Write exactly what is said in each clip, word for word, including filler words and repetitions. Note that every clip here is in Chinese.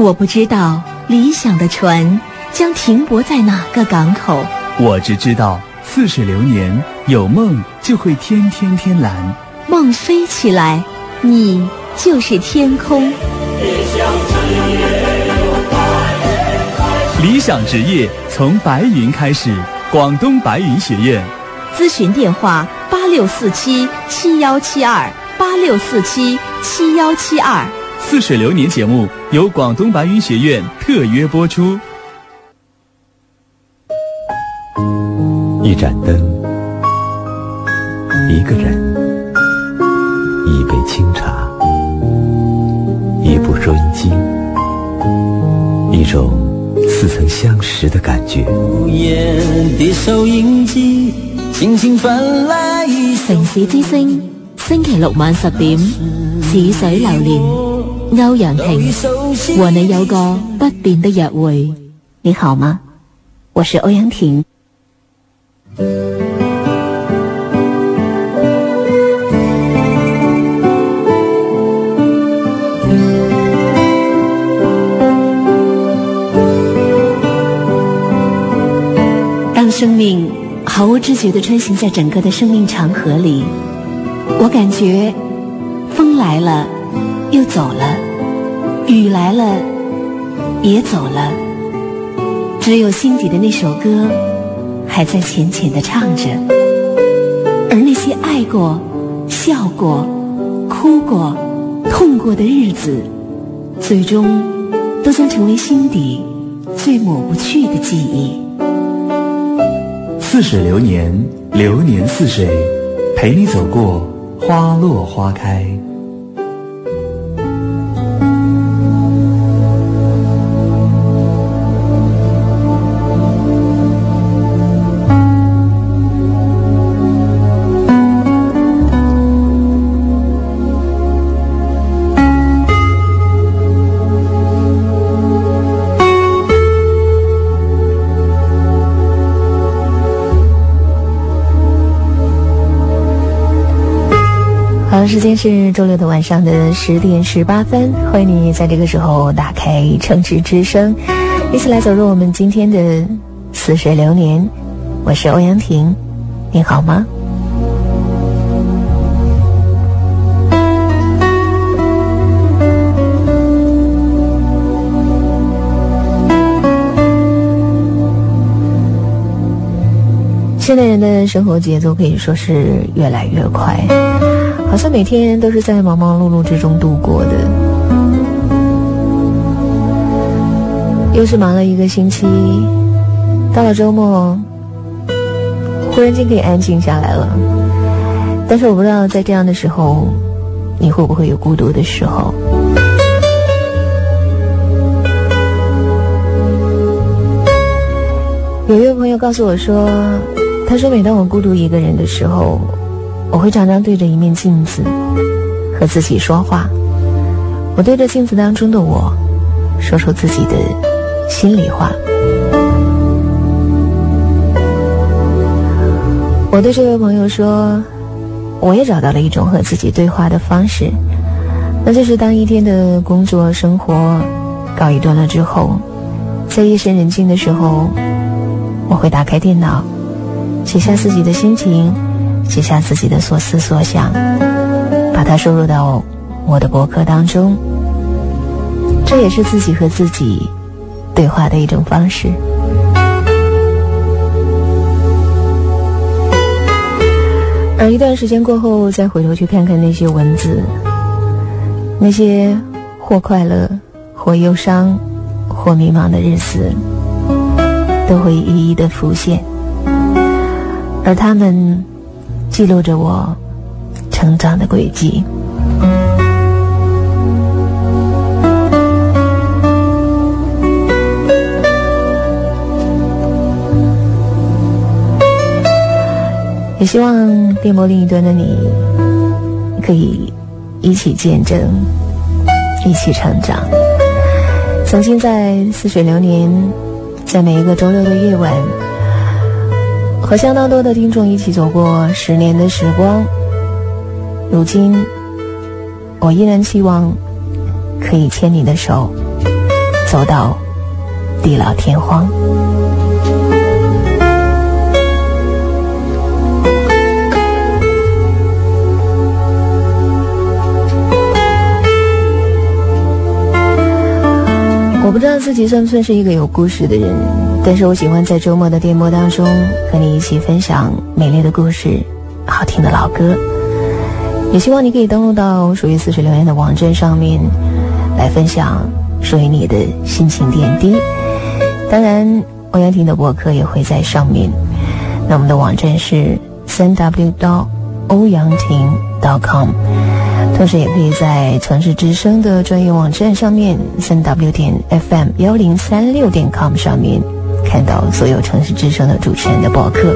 我不知道理想的船将停泊在哪个港口， 我只知道似水流年，有梦就会天天天蓝。 梦飞起来，你就是天空。 理想职业从白云开始，广东白云学院。 咨询电话八六四七七幺七二八六四七七幺七二。 似水流年节目由广东白云学院特约播出。 一盏灯，一个人，一杯清茶，一部收音机，一种似曾相识的感觉。 午夜的收音機輕輕傳來一首城市之聲，星期六晚十點，似水流年，歐陽婷和你有個不變的約會。你好嗎？我是歐陽婷。当生命毫无知觉地穿行在整个的生命长河里，我感觉风来了又走了，雨来了也走了，只有心底的那首歌还在浅浅地唱着，而那些爱过、笑过、哭过、痛过的日子，最终都将成为心底最抹不去的记忆。 似水流年，流年似水，陪你走过花落花开。 好，时间是周六的晚上的十点十八分，欢迎你在这个时候打开城市之声，一起来走入我们今天的似水流年。我是欧阳婷，你好吗？现代人的生活节奏可以说是越来越快，好像每天都是在忙忙碌碌之中度过的，又是忙了一个星期，到了周末忽然间可以安静下来了。但是我不知道在这样的时候你会不会有孤独的时候。有一位朋友告诉我说，他说每当我孤独一个人的时候，我会常常对着一面镜子和自己说话，我对着镜子当中的我说出自己的心里话。我对这位朋友说，我也找到了一种和自己对话的方式，那就是当一天的工作生活告一段落之后，在夜深人静的时候，我会打开电脑，写下自己的心情，写下自己的所思所想，把它收入到我的博客当中，这也是自己和自己对话的一种方式。而一段时间过后，再回头去看看那些文字，那些或快乐或忧伤或迷茫的日子，都会一一的浮现，而他们记录着我成长的轨迹。也希望电波另一端的你可以一起见证，一起成长。曾经在似水流年，在每一个周六的夜晚，和相当多的听众一起走过十年的时光，如今我依然希望可以牵你的手， 走到地老天荒。我不知道自己算不算是一个有故事的人，但是我喜欢在周末的电波当中和你一起分享美丽的故事，好听的老歌。也希望你可以登录到属于似水流年的网站上面来分享属于你的心情点滴。当然欧阳婷的博客也会在上面，那我们的网站是 三 w 到欧阳婷 .com， 同时也可以在城市之声的专业网站上面 三 w 点 f m 一零三六点 com 上面看到所有城市之声的主持人的博客。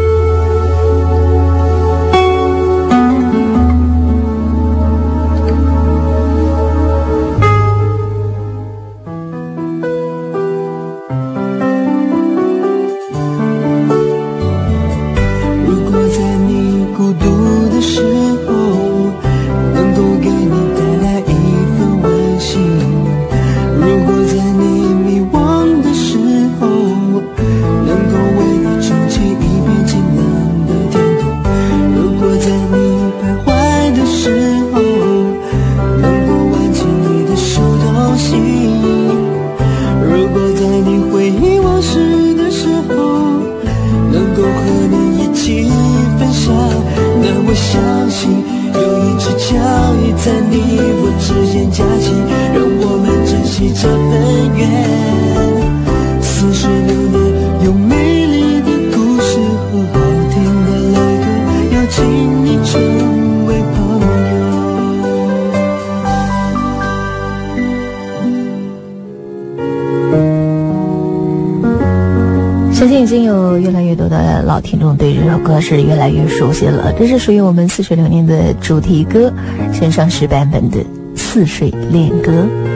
相信已经有越来越多的老听众对这首歌是越来越熟悉了，这是属于我们似水流年的主题歌，线上时版本的似水恋歌。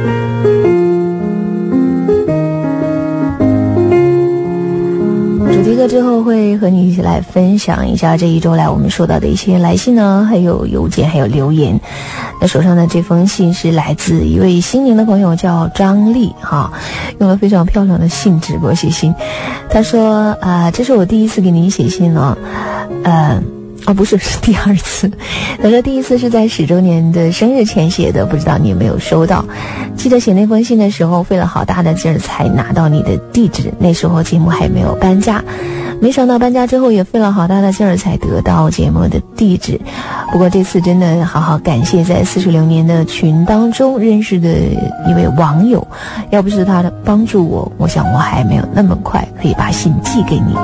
主题歌之后会和你一起来分享一下这一周来我们收到的一些来信呢，还有邮件，还有留言。那手上的这封信是来自一位新年的朋友，叫张丽哈，用了非常漂亮的信纸给我写信。他说啊、呃，这是我第一次给您写信了，呃哦，不是，是第二次。他说第一次是在十周年的生日前写的，不知道你有没有收到。记得写那封信的时候费了好大的劲儿才拿到你的地址，那时候节目还没有搬家，没想到搬家之后也费了好大的劲儿才得到节目的地址。不过这次真的好好感谢在似水流年的群当中认识的一位网友，要不是他的帮助我，我想我还没有那么快可以把信寄给你。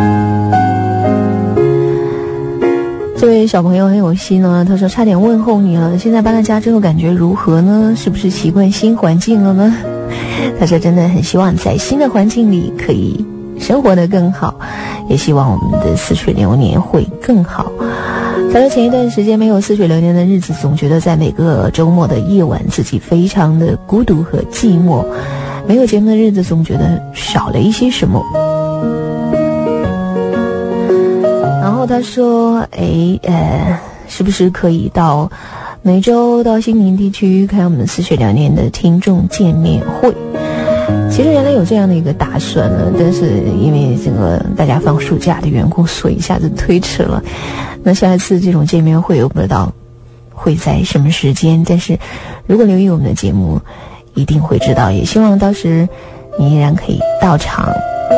这位小朋友很有心呢，他说差点问候你了，现在搬了家之后感觉如何呢？是不是习惯新环境了呢？他说真的很希望在新的环境里可以生活得更好，也希望我们的似水流年会更好。他说前一段时间没有似水流年的日子，总觉得在每个周末的夜晚自己非常的孤独和寂寞，没有节目的日子总觉得少了一些什么。然后他说诶呃，是不是可以到每周到新宁地区开我们似水流年的听众见面会？其实原来有这样的一个打算呢，但是因为这个大家放暑假的缘故，所以一下子推迟了。那下一次这种见面会我不知道会在什么时间，但是如果留意我们的节目一定会知道，也希望到时你依然可以到场。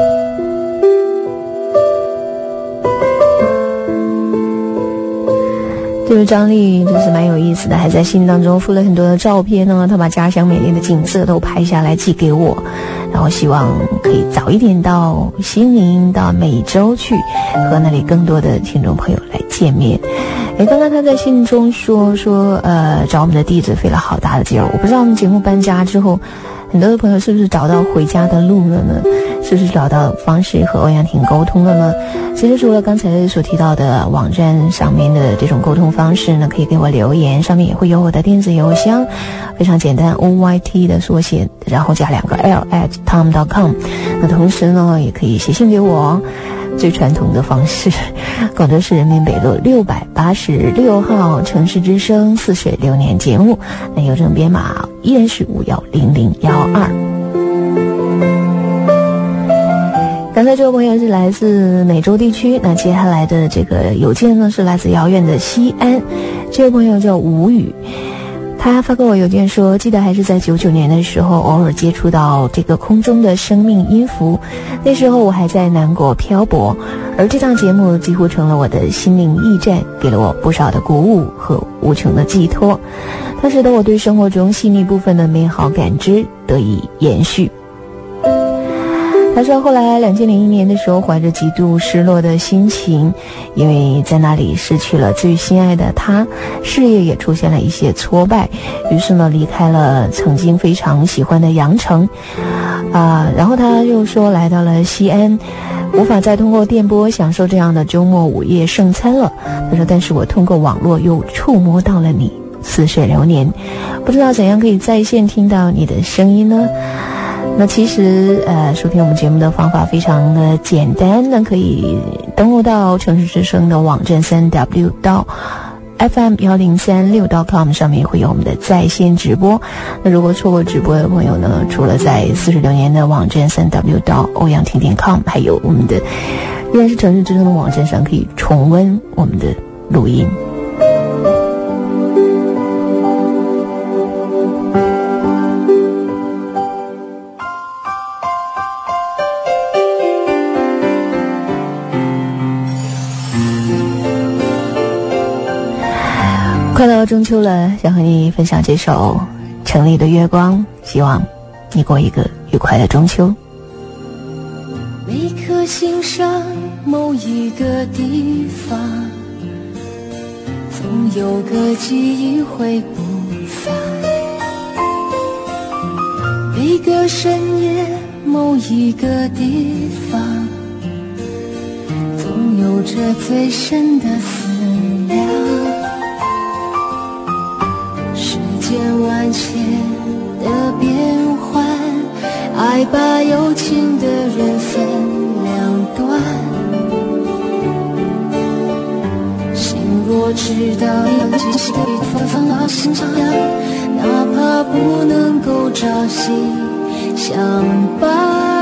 这位张丽真是蛮有意思的，还在信当中附了很多的照片呢，他把家乡美丽的景色都拍下来寄给我，然后希望可以早一点到西宁，到美洲去和那里更多的听众朋友来见面。诶，刚刚他在信中说说呃找我们的地址费了好大的劲儿，我不知道我们节目搬家之后很多的朋友是不是找到回家的路了呢？是不是找到方式和欧阳婷沟通了呢？其实除了刚才所提到的网站上面的这种沟通方式呢，可以给我留言，上面也会有我的电子邮箱，非常简单 O Y T 的缩写，然后加两个 L at tom dot com。 那同时呢也可以写信给我，最传统的方式，广州市人民北路六百八十六号城市之声似水流年节目，那邮政编码依然是五幺零零幺二。 的这位朋友是来自美洲地区，那接下来的这个邮件呢是来自遥远的西安，这位朋友叫吴宇，他发给我邮件说，记得还是在九九年的时候，偶尔接触到这个空中的生命音符，那时候我还在南国漂泊，而这档节目几乎成了我的心灵驿站，给了我不少的鼓舞和无穷的寄托，它使得我对生活中细腻部分的美好感知得以延续。他说后来两千零一年的时候，怀着极度失落的心情，因为在那里失去了最心爱的他，事业也出现了一些挫败，于是呢离开了曾经非常喜欢的羊城啊、呃，然后他又说来到了西安，无法再通过电波享受这样的周末午夜盛餐了。他说但是我通过网络又触摸到了你，似水流年，不知道怎样可以在线听到你的声音呢？那其实呃，收听我们节目的方法非常的简单，那可以登录到城市之声的网站三 w 到 f m 一零三六 .com 上面会有我们的在线直播。那如果错过直播的朋友呢，除了在四十六年的网站三 w 到欧阳婷婷 .com， 还有我们的依然是城市之声的网站上可以重温我们的录音。快到中秋了，想和你分享这首城里的月光，希望你过一个愉快的中秋。 每颗心上某一个地方，总有个记忆会不散，每个深夜某一个地方，总有着最深的思量。千万千的变换，爱把有情的人分两端。心若知道要继续放到心上，哪怕不能够朝夕相伴。